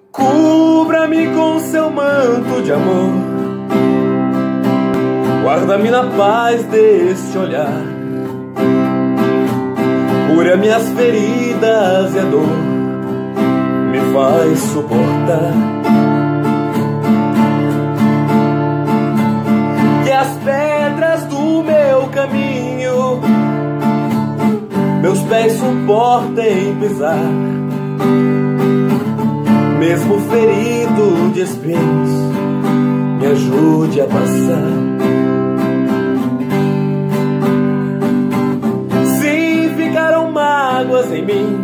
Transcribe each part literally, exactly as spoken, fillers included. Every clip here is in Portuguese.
Cubra-me com seu manto de amor, guarda-me na paz deste olhar, cura minhas feridas e a dor me faz suportar. Que as pedras do meu caminho meus pés suportem pisar, mesmo ferido de espinhos, me ajude a passar. Se ficaram mágoas em mim,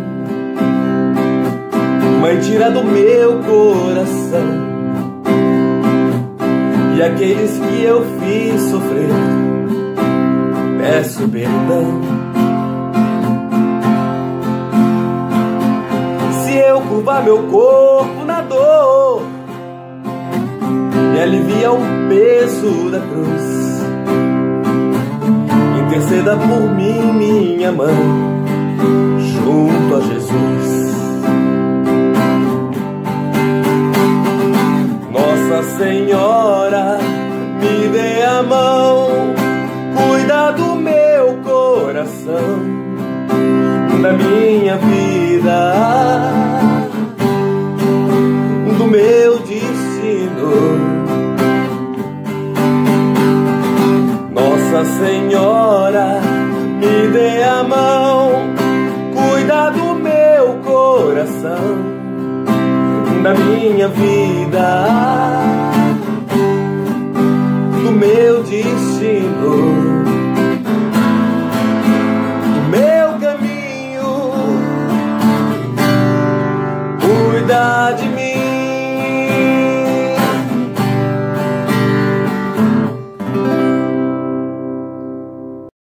Mãe, tira do meu coração, e aqueles que eu fiz sofrer, peço perdão. Se eu curvar meu corpo na dor, me alivia o peso da cruz. Interceda por mim, minha mãe, junto a Jesus. Nossa Senhora, me dê a mão, cuida do meu coração, da minha vida, do meu destino. Nossa Senhora, me dê a mão, cuida do meu coração, da minha vida, do meu destino, do meu caminho. Cuida de